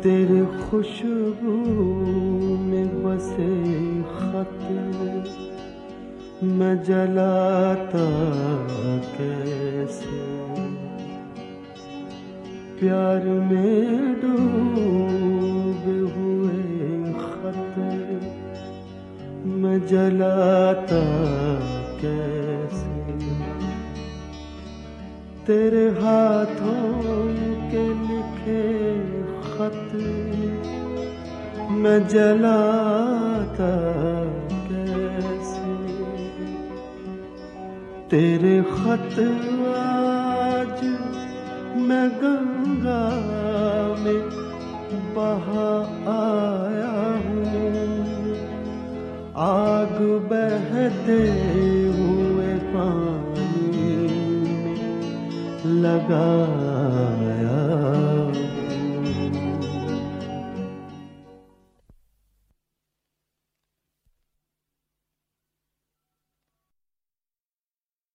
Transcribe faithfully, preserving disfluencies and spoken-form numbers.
तेरे खुशबू में बसे खत मैं जलाता कैसे, प्यार में डूबे हुए खत मैं जलाता कैसे। तेरे हाथों के लिखे खत मैं जलाता कैसे। तेरे खत आज मैं गंगा में बहा आया हूँ, आग बहते हुए पानी में लगा